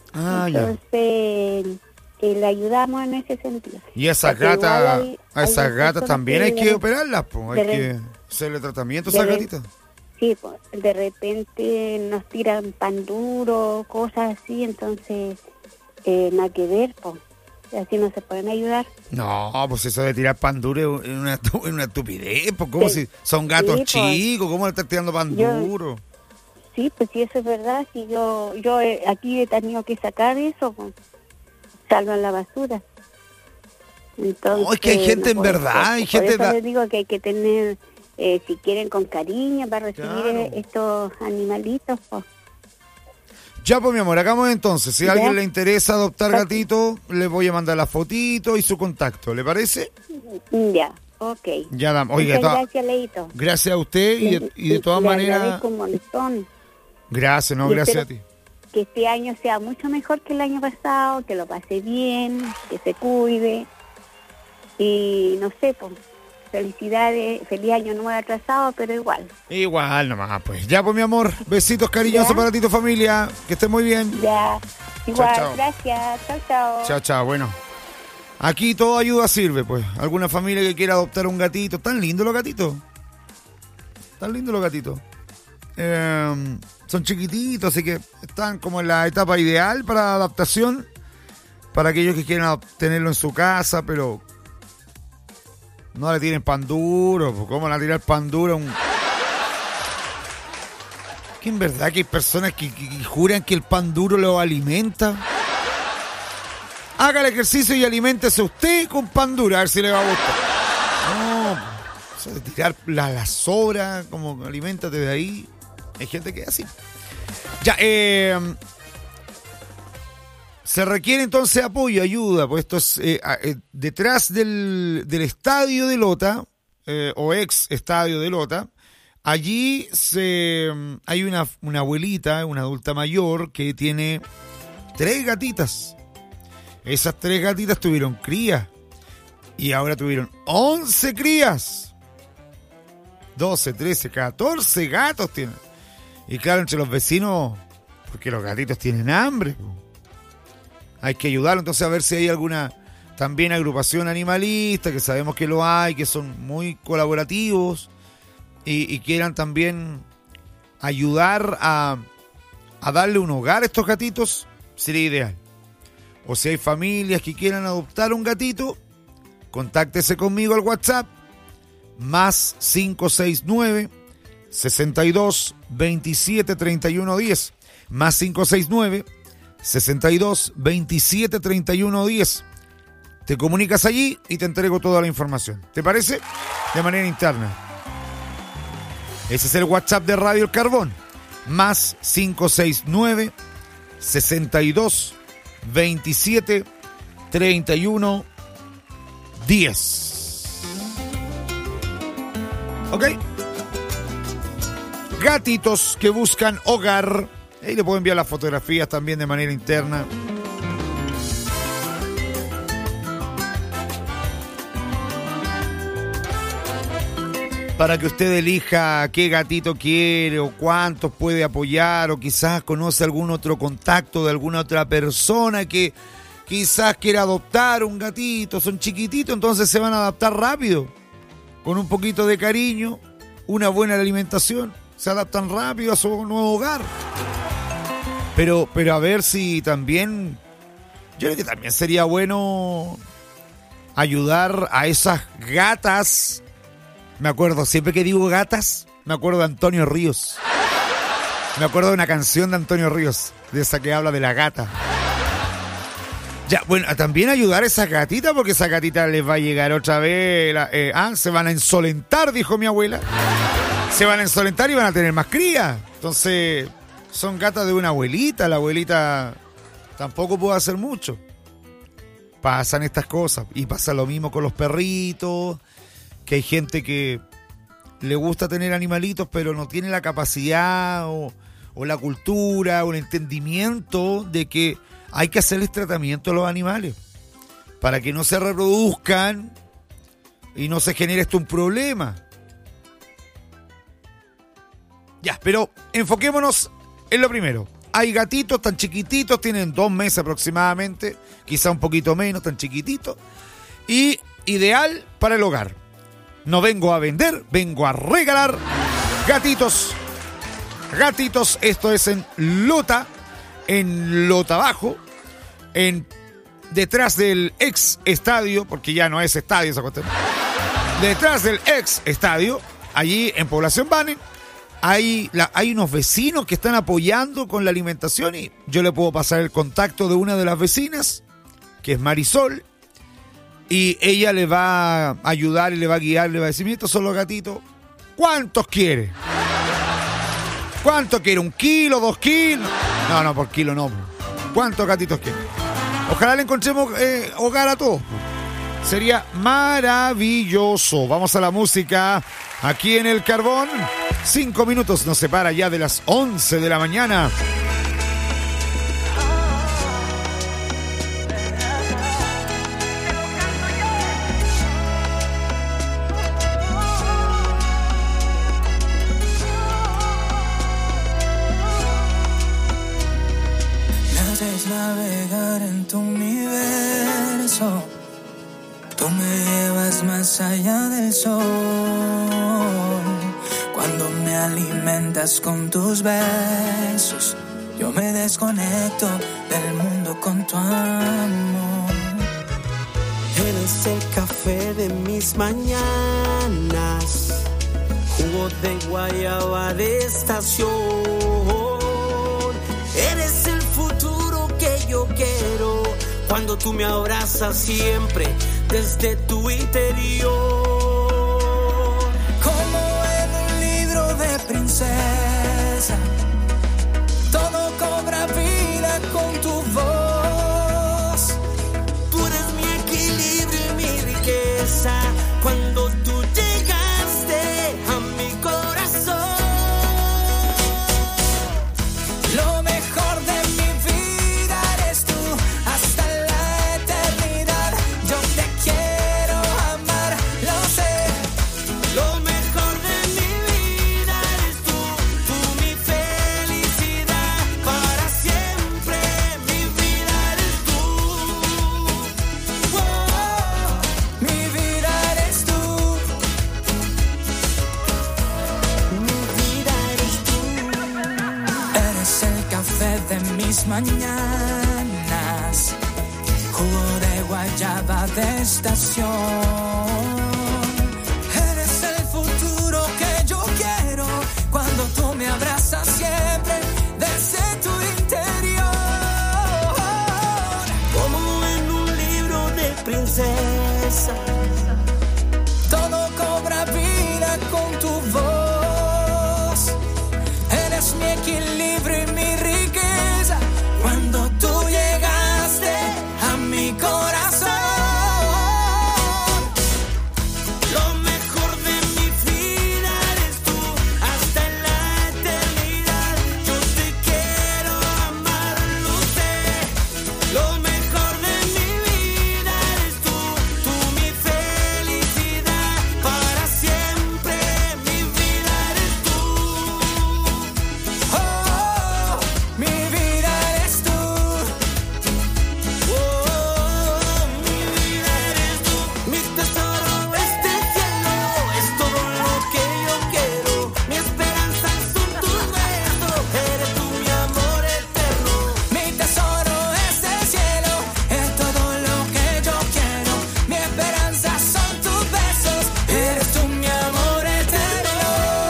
Entonces, le ayudamos en ese sentido. Y esas gatas también hay que operarlas, pues, hay que hacerle tratamiento a esas gatitas. Sí, pues, de repente nos tiran pan duro, cosas así, entonces nada que ver, pues, así no se pueden ayudar. No, pues eso de tirar pan duro es una estupidez, pues, como si son gatos chicos, ¿cómo le estás tirando pan duro? Sí, pues sí, eso es verdad, si yo aquí he tenido que sacar eso, pues, salvo en la basura. Entonces, es que hay gente en verdad, hay gente... Por eso les digo que hay que tener... si quieren con cariño para recibir estos animalitos, pues. Ya, pues, mi amor, hagamos entonces. Si a alguien le interesa adoptar gatito, le voy a mandar la fotito y su contacto. ¿Le parece? Ya, ok. Ya damos. Oiga, gracias, Leito. Gracias a usted y de todas maneras... agradezco un montón. Gracias, gracias a ti. Que este año sea mucho mejor que el año pasado, que lo pase bien, que se cuide. Y no sé, pues... Felicidades, feliz año nuevo atrasado, pero igual. Igual nomás, pues. Ya, pues, mi amor, besitos cariñosos para ti y tu familia. Que estés muy bien. Ya, igual, chao. Gracias. Chao. Chao, bueno. Aquí toda ayuda sirve, pues. Alguna familia que quiera adoptar un gatito. Tan lindos los gatitos. Son chiquititos, así que están como en la etapa ideal para adaptación. Para aquellos que quieran tenerlo en su casa, pero... No le tiren pan duro, ¿cómo le tirar pan duro? Que en verdad que hay personas que juran que el pan duro lo alimenta. Haga el ejercicio y aliméntese usted con pan duro, a ver si le va a gustar. No, eso de tirar la sobra, como aliméntate de ahí. Hay gente que es así. Ya, se requiere entonces apoyo, ayuda, pues esto es detrás del estadio de Lota, o ex estadio de Lota, allí hay una abuelita, una adulta mayor, que tiene 3 gatitas. Esas 3 gatitas tuvieron crías, y ahora tuvieron 11 crías. 12, 13, 14 gatos tienen. Y claro, entre los vecinos, porque los gatitos tienen hambre, hay que ayudarlo, entonces a ver si hay alguna también agrupación animalista, que sabemos que lo hay, que son muy colaborativos y quieran también ayudar a a darle un hogar a estos gatitos, sería ideal. O si hay familias que quieran adoptar un gatito, contáctese conmigo al WhatsApp, más 569 62 27 31 10, más 569 62 27 31 10. Te comunicas allí y te entrego toda la información. ¿Te parece? De manera interna. Ese es el WhatsApp de Radio El Carbón. Más 569 62 27 31 10. ¿Ok? Gatitos que buscan hogar. Ahí le puedo enviar las fotografías también de manera interna. Para que usted elija qué gatito quiere o cuántos puede apoyar, o quizás conoce algún otro contacto de alguna otra persona que quizás quiera adoptar un gatito. Son chiquititos, entonces se van a adaptar rápido. Con un poquito de cariño, una buena alimentación, se adaptan rápido a su nuevo hogar. Pero a ver si también, yo creo que también sería bueno ayudar a esas gatas. Me acuerdo, siempre que digo gatas, me acuerdo de Antonio Ríos. Me acuerdo de una canción de Antonio Ríos, de esa que habla de la gata. Ya, bueno, también ayudar a esas gatitas, porque esa gatita les va a llegar otra vez. Se van a insolentar, dijo mi abuela. Se van a insolentar y van a tener más cría. Entonces, son gatas de una abuelita. La abuelita tampoco puede hacer mucho. Pasan estas cosas. Y pasa lo mismo con los perritos. Que hay gente que le gusta tener animalitos, pero no tiene la capacidad o la cultura o el entendimiento de que hay que hacerles tratamiento a los animales para que no se reproduzcan y no se genere esto un problema. Ya, pero enfoquémonos en lo primero. Hay gatitos tan chiquititos, tienen 2 meses aproximadamente, quizá un poquito menos, tan chiquititos, y ideal para el hogar. No vengo a vender, vengo a regalar gatitos. Gatitos, esto es en Lota Bajo, detrás del ex estadio, porque ya no es estadio esa cuestión. Detrás del ex estadio, allí en Población Banen, hay unos vecinos que están apoyando con la alimentación y yo le puedo pasar el contacto de una de las vecinas, que es Marisol. Y ella le va a ayudar y le va a guiar, le va a decir, mira, estos son los gatitos. ¿Cuántos quiere? ¿Cuánto quiere? ¿1 kilo? ¿2 kilos? No, por kilo no. ¿Cuántos gatitos quiere? Ojalá le encontremos hogar a todos. Sería maravilloso. Vamos a la música aquí en El Carbón. 5 minutos nos separa ya de las 11 de la mañana. Navegar en tu universo, tú me llevas más allá del sol. Cuando me alimentas con tus besos, yo me desconecto del mundo con tu amor. Eres el café de mis mañanas, jugo de guayaba de estación. Eres el futuro que yo quiero, cuando tú me abrazas siempre desde tu interior. Como en un libro de princesa, todo cobra vida con tu voz. Tú eres mi equilibrio y mi riqueza, cuando tú llegaste a mi corazón. Lo mejor de mi vida eres tú, hasta la eternidad. Yo te quiero amar, lo sé. Lo mejor de mi vida eres tú mi felicidad. Para siempre mi vida eres tú. Oh, mi vida eres tú. mañanas, jugo de guayaba de estación. Eres el futuro que yo quiero cuando tú me abrazas siempre desde tu interior. Como en un libro de princesa, todo cobra vida con tu voz. Eres mi equilibrio y mi riqueza. Cuando tú llegaste a mi corazón, lo mejor de mi vida eres tú. Hasta en la eternidad yo te quiero amar, lo sé. Lo mejor de mi vida eres tú mi felicidad para siempre. Mi vida eres tú. oh, mi vida eres tú. Oh, mi vida eres tú. Mi tesoro, este cielo es todo lo que yo quiero. Mi esperanza son tus besos. Eres tú mi amor eterno. Mi tesoro es el cielo, es todo lo que yo quiero. Mi esperanza son tus besos, eres tú mi amor eterno.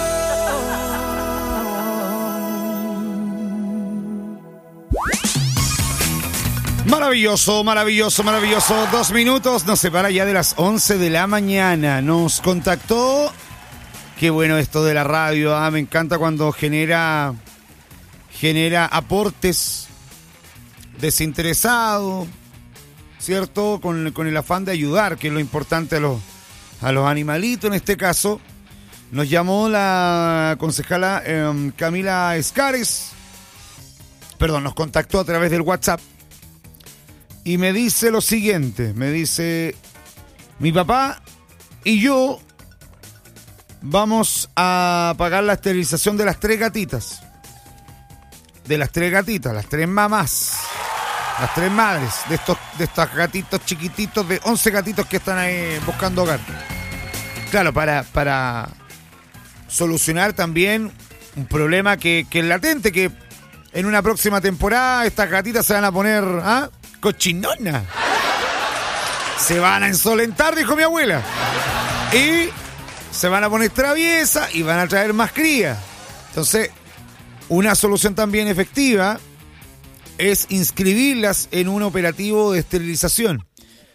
Maravilloso, maravilloso, maravilloso. 2 minutos, nos separa ya de las 11 de la mañana. Nos contactó. Qué bueno esto de la radio, me encanta cuando genera aportes desinteresados, ¿cierto? Con el afán de ayudar, que es lo importante a los animalitos en este caso. Nos llamó la concejala Camila Escares, nos contactó a través del WhatsApp y me dice lo siguiente, me dice: mi papá y yo vamos a pagar la esterilización de las 3 gatitas. De las 3 gatitas, las 3 mamás, las 3 madres de estos gatitos chiquititos, de 11 gatitos que están ahí buscando hogar. Claro, para solucionar también un problema que es latente, que en una próxima temporada estas gatitas se van a poner cochinonas. Se van a insolentar, dijo mi abuela. Y se van a poner traviesas y van a traer más crías. Entonces, una solución también efectiva es inscribirlas en un operativo de esterilización.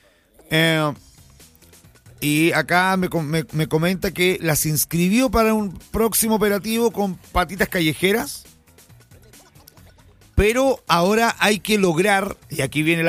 Y acá me comenta que las inscribió para un próximo operativo con patitas callejeras. Pero ahora hay que lograr, y aquí viene la